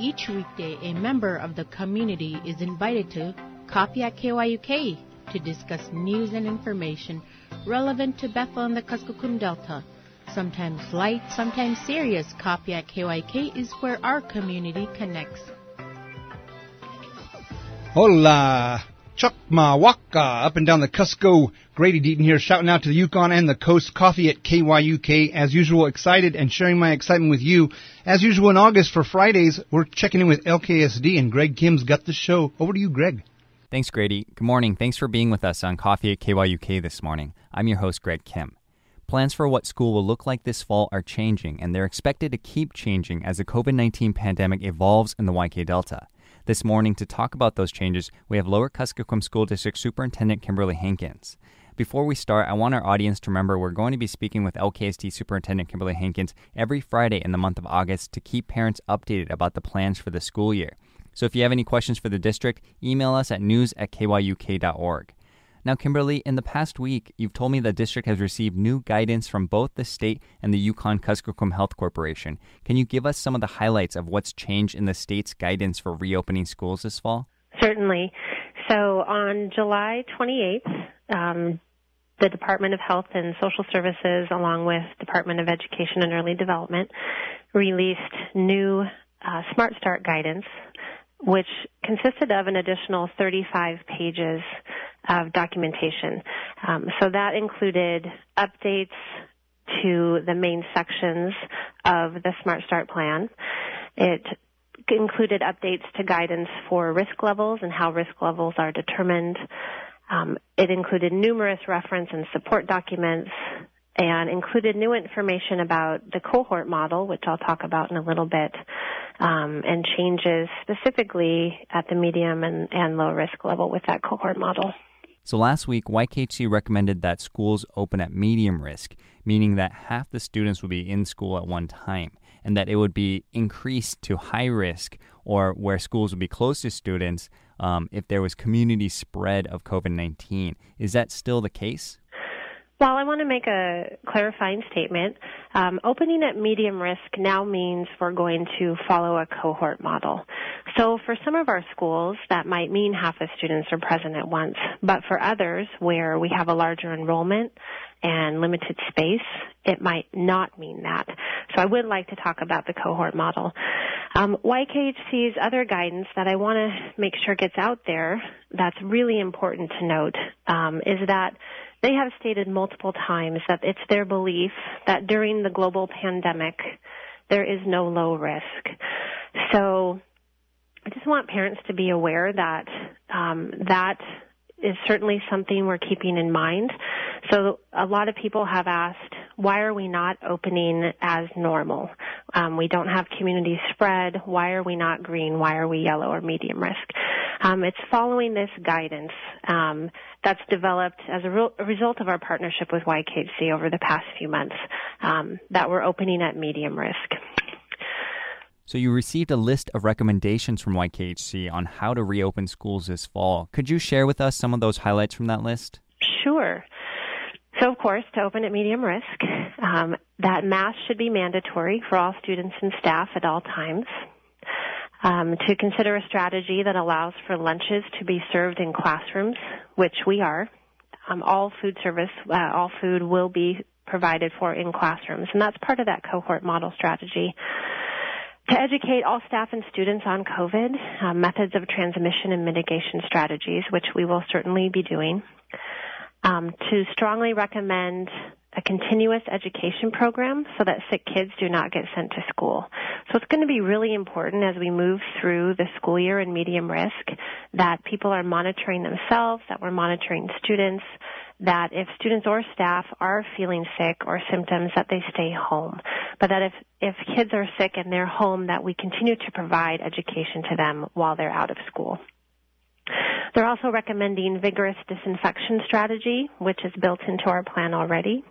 Each weekday, a member of the community is invited to Coffee at KYUK to discuss news and information relevant to Bethel and the Kuskokwim Delta. Sometimes light, sometimes serious, Coffee at KYUK is where our community connects. Hola, Chukma Waka, up and down the Cusco. Grady Deaton here, shouting out to the Yukon and the Coast. Coffee at KYUK, as usual, excited and sharing my excitement with you. As usual in August for Fridays, we're checking in with LKSD, and Greg Kim's got the show. Over to you, Greg. Thanks, Grady. Good morning. Thanks for being with us on Coffee at KYUK this morning. I'm your host, Greg Kim. Plans for what school will look like this fall are changing, and they're expected to keep changing as the COVID-19 pandemic evolves in the YK Delta. This morning, to talk about those changes, we have Lower Kuskokwim School District Superintendent Kimberly Hankins. Before we start, I want our audience to remember we're going to be speaking with LKSD Superintendent Kimberly Hankins every Friday in the month of August to keep parents updated about the plans for the school year. So if you have any questions for the district, email us at news@kyuk.org. Now, Kimberly, in the past week, you've told me the district has received new guidance from both the state and the Yukon-Kuskokwim Health Corporation. Can you give us some of the highlights of what's changed in the state's guidance for reopening schools this fall? Certainly. So on July 28th, the Department of Health and Social Services, along with Department of Education and Early Development, released new Smart Start guidance, which consisted of an additional 35 pages of documentation. So that included updates to the main sections of the Smart Start plan. It included updates to guidance for risk levels and how risk levels are determined. It included numerous reference and support documents, and included new information about the cohort model, which I'll talk about in a little bit, and changes specifically at the medium and low risk level with that cohort model. So last week, YKHC recommended that schools open at medium risk, meaning that half the students would be in school at one time, and that it would be increased to high risk, or where schools would be closed to students if there was community spread of COVID-19. Is that still the case? Well, I want to make a clarifying statement. Opening at medium risk now means we're going to follow a cohort model. So for some of our schools, that might mean half the students are present at once. But for others, where we have a larger enrollment and limited space, it might not mean that. So I would like to talk about the cohort model. YKHC's other guidance that I want to make sure gets out there that's really important to note is that they have stated multiple times that it's their belief that during the global pandemic, there is no low risk. So I just want parents to be aware that that is certainly something we're keeping in mind. So a lot of people have asked, why are we not opening as normal? We don't have community spread. Why are we not green? Why are we yellow or medium risk? It's following this guidance that's developed as a result of our partnership with YKHC over the past few months that we're opening at medium risk. So you received a list of recommendations from YKHC on how to reopen schools this fall. Could you share with us some of those highlights from that list? Sure. So, of course, to open at medium risk, that masks should be mandatory for all students and staff at all times. To consider a strategy that allows for lunches to be served in classrooms, which we are. All food will be provided for in classrooms, and that's part of that cohort model strategy. To educate all staff and students on COVID, methods of transmission and mitigation strategies, which we will certainly be doing. To strongly recommend a continuous education program so that sick kids do not get sent to school. So it's going to be really important as we move through the school year in medium risk that people are monitoring themselves, that we're monitoring students, that if students or staff are feeling sick or symptoms, that they stay home. But that if kids are sick and they're home, that we continue to provide education to them while they're out of school. They're also recommending vigorous disinfection strategy, which is built into our plan already.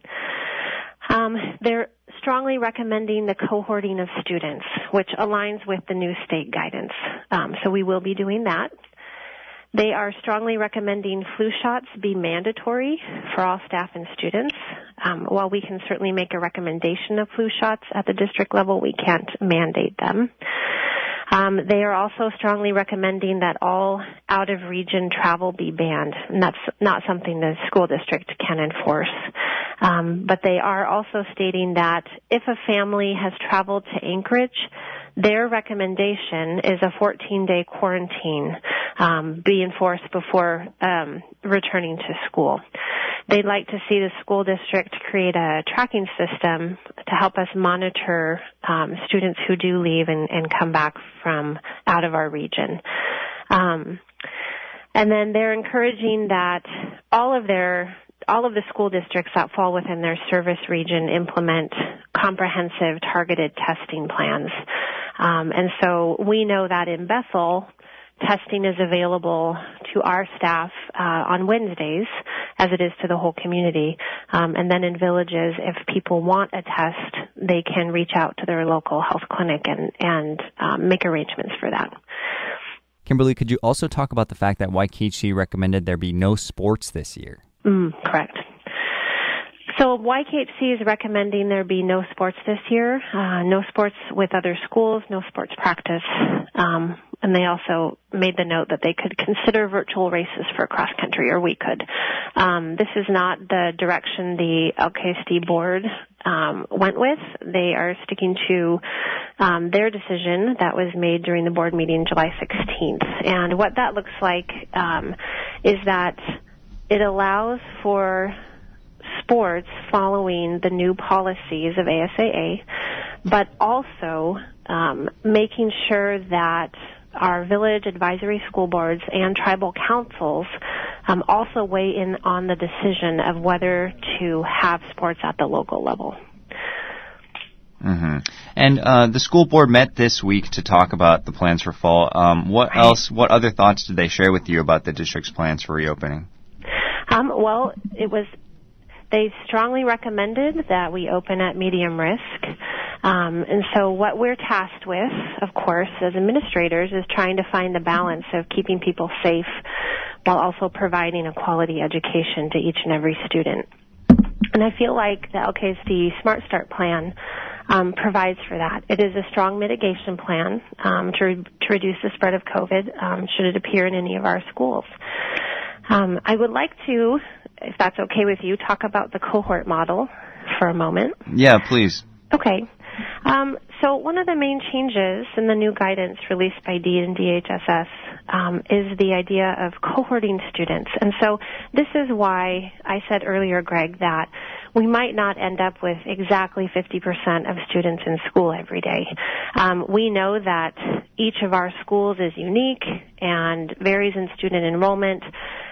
They're strongly recommending the cohorting of students, which aligns with the new state guidance. So we will be doing that. They are strongly recommending flu shots be mandatory for all staff and students. While we can certainly make a recommendation of flu shots at the district level, we can't mandate them. They are also strongly recommending that all out-of-region travel be banned, and that's not something the school district can enforce. But they are also stating that if a family has traveled to Anchorage, their recommendation is a 14-day quarantine be enforced before returning to school. They'd like to see the school district create a tracking system to help us monitor students who do leave and come back from out of our region. And then they're encouraging that all of the school districts that fall within their service region implement comprehensive targeted testing plans. And so we know that in Bethel, testing is available to our staff on Wednesdays, as it is to the whole community. And then in villages, if people want a test, they can reach out to their local health clinic and make arrangements for that. Kimberly, could you also talk about the fact that YKHC recommended there be no sports this year? Correct. So YKHC is recommending there be no sports this year, no sports with other schools, no sports practice, and they also made the note that they could consider virtual races for cross country, or we could. This is not the direction the LKSD board went with. They are sticking to their decision that was made during the board meeting July 16th. And what that looks like is that it allows for sports following the new policies of ASAA, but also making sure that our village advisory school boards and tribal councils also weigh in on the decision of whether to have sports at the local level. Mm-hmm. And the school board met this week to talk about the plans for fall. What other thoughts did they share with you about the district's plans for reopening? They strongly recommended that we open at medium risk. And so what we're tasked with, of course, as administrators, is trying to find the balance of keeping people safe while also providing a quality education to each and every student. And I feel like the LKSD Smart Start plan provides for that. It is a strong mitigation plan to reduce the spread of COVID should it appear in any of our schools. I would like to, if that's okay with you, talk about the cohort model for a moment. Yeah, please. Okay. So one of the main changes in the new guidance released by DEED and DHSS is the idea of cohorting students. And so this is why I said earlier, Greg, that we might not end up with exactly 50% of students in school every day. We know that each of our schools is unique and varies in student enrollment.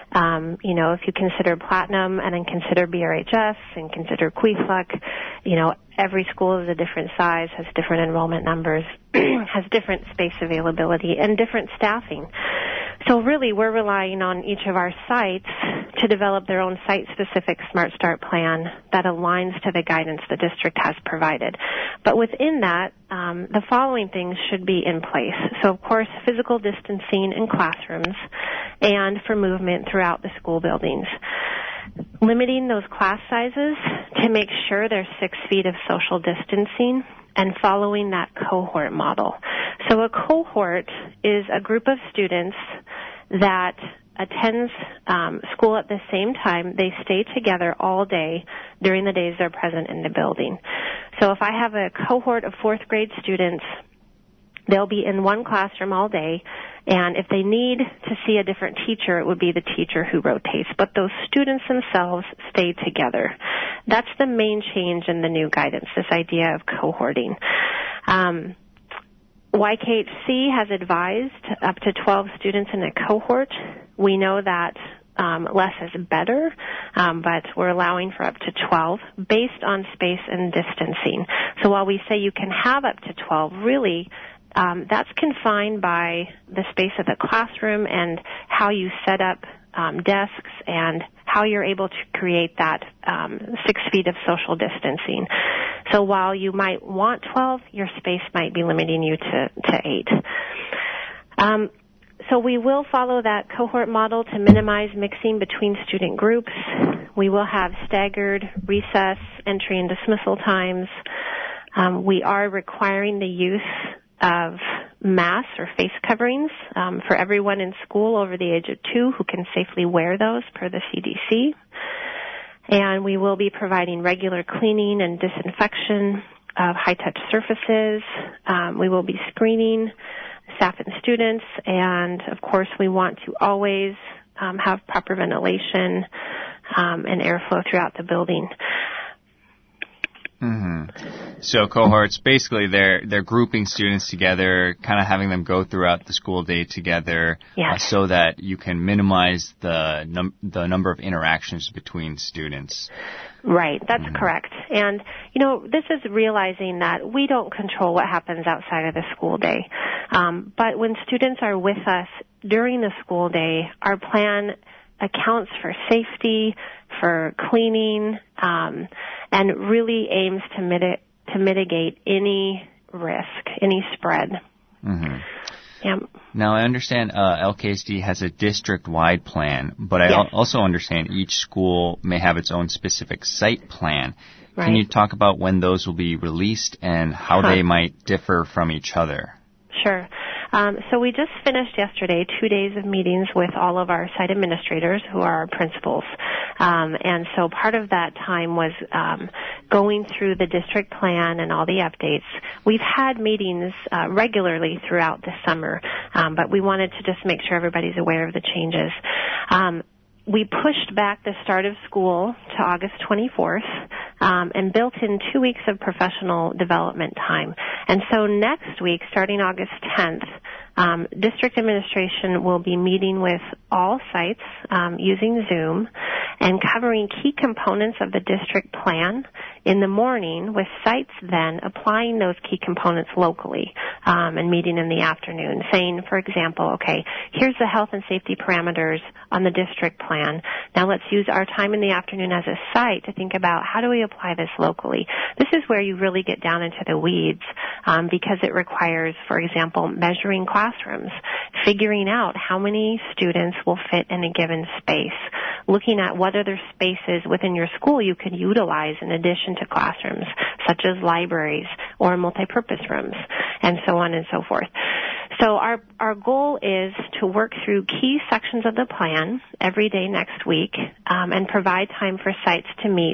If you consider Platinum and then consider BRHS and consider Queefluck, every school is a different size, has different enrollment numbers, has different space availability, and different staffing. So really, we're relying on each of our sites to develop their own site-specific Smart Start plan that aligns to the guidance the district has provided. But within that, the following things should be in place. So, of course, physical distancing in classrooms and for movement throughout the school buildings. Limiting those class sizes to make sure there's 6 feet of social distancing and following that cohort model. So a cohort is a group of students that attends school at the same time. They stay together all day during the days they're present in the building. So if I have a cohort of 4th grade students, they'll be in one classroom all day, and if they need to see a different teacher, it would be the teacher who rotates. But those students themselves stay together. That's the main change in the new guidance, this idea of cohorting. YKHC has advised up to 12 students in a cohort. We know that less is better, but we're allowing for up to 12 based on space and distancing. So while we say you can have up to 12, really, that's confined by the space of the classroom and how you set up desks and how you're able to create that 6 feet of social distancing. So while you might want 12, your space might be limiting you to 8. So we will follow that cohort model to minimize mixing between student groups. We will have staggered recess, entry, and dismissal times. We are requiring the use of masks or face coverings for everyone in school over the age of 2 who can safely wear those per the CDC. And we will be providing regular cleaning and disinfection of high-touch surfaces. We will be screening staff and students, and of course we want to always have proper ventilation and airflow throughout the building. Mm-hmm. So cohorts, basically they're grouping students together, kind of having them go throughout the school day together, yes. So that you can minimize the number of interactions between students. Right, that's correct. And, this is realizing that we don't control what happens outside of the school day. But when students are with us during the school day, our plan accounts for safety, for cleaning, and really aims to mitigate any risk, any spread. Mm-hmm. Yeah. Now, I understand LKSD has a district-wide plan, but I also understand each school may have its own specific site plan. Right. Can you talk about when those will be released and how they might differ from each other? Sure. So we just finished yesterday 2 days of meetings with all of our site administrators who are our principals. And so part of that time was going through the district plan and all the updates. We've had meetings regularly throughout the summer, but we wanted to just make sure everybody's aware of the changes. We pushed back the start of school to August 24th and built in 2 weeks of professional development time. And so next week, starting August 10th, district administration will be meeting with all sites using Zoom and covering key components of the district plan in the morning, with sites then applying those key components locally and meeting in the afternoon, saying, for example, okay, here's the health and safety parameters on the district plan. Now let's use our time in the afternoon as a site to think about how do we apply this locally. This is where you really get down into the weeds because it requires, for example, measuring classrooms, figuring out how many students will fit in a given space, looking at what other spaces within your school you could utilize in addition to classrooms, such as libraries or multipurpose rooms, and so on and so forth. So our goal is to work through key sections of the plan every day next week and provide time for sites to meet,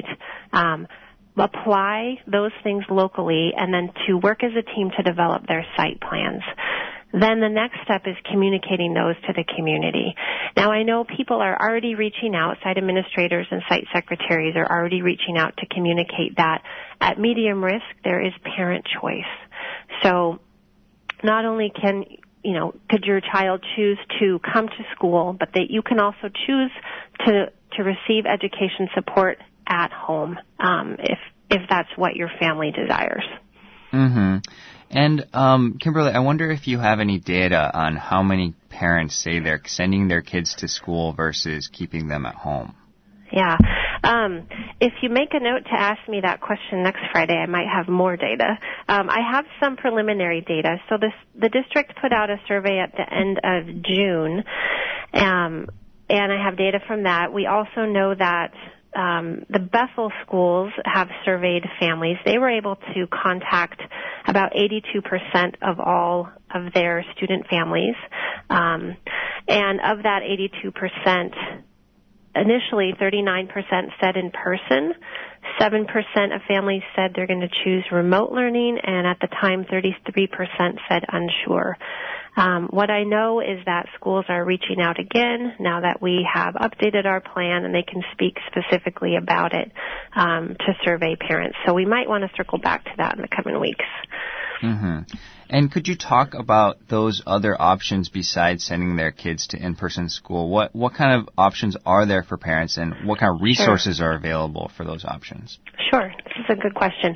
apply those things locally, and then to work as a team to develop their site plans. Then the next step is communicating those to the community. Now, I know people are already reaching out, site administrators and site secretaries are already reaching out to communicate that at medium risk, there is parent choice. So not only could your child choose to come to school, but that you can also choose to receive education support at home, if that's what your family desires. Mm-hmm. And, Kimberly, I wonder if you have any data on how many parents say they're sending their kids to school versus keeping them at home. Yeah. If you make a note to ask me that question next Friday, I might have more data. I have some preliminary data. So the district put out a survey at the end of June, and I have data from that. We also know that the Bethel schools have surveyed families. They were able to contact about 82% of all of their student families. And of that 82%, initially 39% said in person, 7% of families said they're going to choose remote learning, and at the time 33% said unsure. What I know is that schools are reaching out again now that we have updated our plan, and they can speak specifically about it to survey parents. So we might want to circle back to that in the coming weeks. Mm-hmm. And could you talk about those other options besides sending their kids to in-person school? What kind of options are there for parents, and what kind of resources are available for those options? Sure. This is a good question.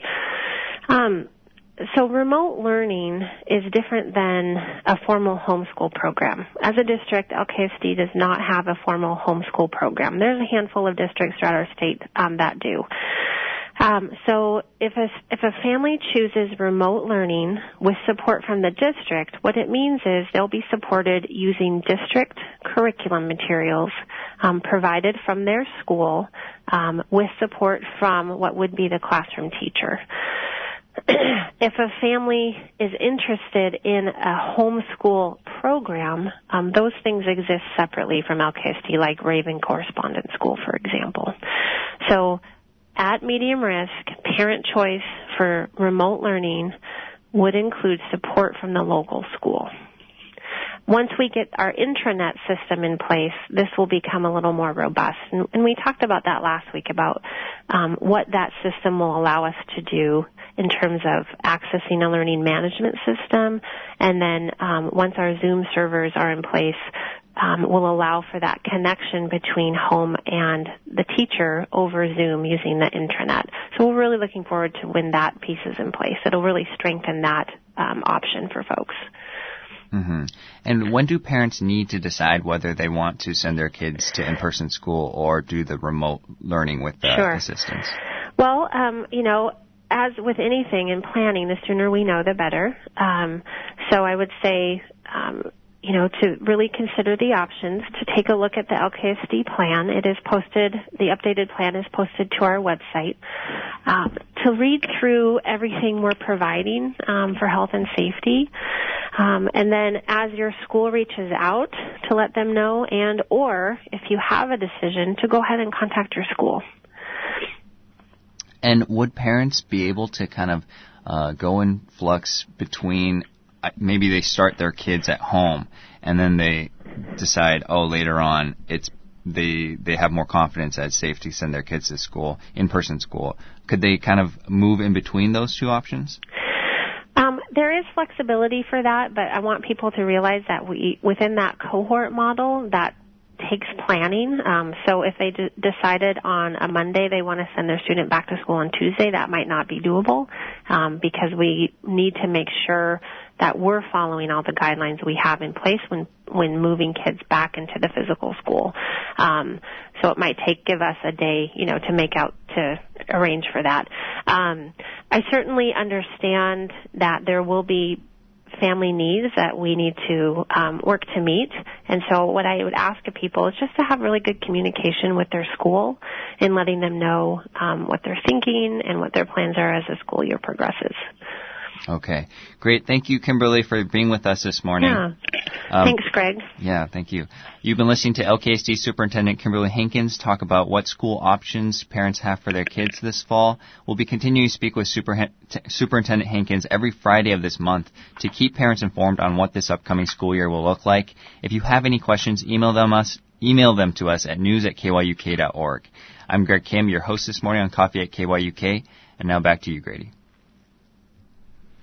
So remote learning is different than a formal homeschool program. As a district, LKSD does not have a formal homeschool program. There's a handful of districts throughout our state that do. So if a family chooses remote learning with support from the district, what it means is they'll be supported using district curriculum materials provided from their school with support from what would be the classroom teacher. if a family is interested in a homeschool program, those things exist separately from LKSD, like Raven Correspondence School, for example. So at medium risk, parent choice for remote learning would include support from the local school. Once we get our intranet system in place, this will become a little more robust. And we talked about that last week, about what that system will allow us to do in terms of accessing a learning management system. And then once our Zoom servers are in place, will allow for that connection between home and the teacher over Zoom using the intranet. So we're really looking forward to when that piece is in place. It'll really strengthen that option for folks. Mm-hmm. And when do parents need to decide whether they want to send their kids to in-person school or do the remote learning with the assistance? Well, as with anything in planning, the sooner we know, the better. So I would say, to really consider the options, to take a look at the LKSD plan. It is posted, the updated plan is posted to our website. To read through everything we're providing for health and safety. And then as your school reaches out, to let them know, and or if you have a decision, to go ahead and contact your school. And would parents be able to kind of go in flux between, maybe they start their kids at home and then they decide, later on they have more confidence that it's safe to send their kids to school, in-person school. Could they kind of move in between those two options? There is flexibility for that, but I want people to realize that within that cohort model, that takes planning. So if they decided on a Monday they want to send their student back to school on Tuesday, that might not be doable because we need to make sure that we're following all the guidelines we have in place when moving kids back into the physical school. So it might give us a day, to arrange for that. I certainly understand that there will be family needs that we need to work to meet. And so what I would ask of people is just to have really good communication with their school and letting them know what they're thinking and what their plans are as the school year progresses. Okay. Great. Thank you, Kimberly, for being with us this morning. Yeah. Thanks, Greg. Yeah, thank you. You've been listening to LKSD Superintendent Kimberly Hankins talk about what school options parents have for their kids this fall. We'll be continuing to speak with Superintendent Hankins every Friday of this month to keep parents informed on what this upcoming school year will look like. If you have any questions, email them to us at news@kyuk.org. I'm Greg Kim, your host this morning on Coffee at KYUK, and now back to you, Grady.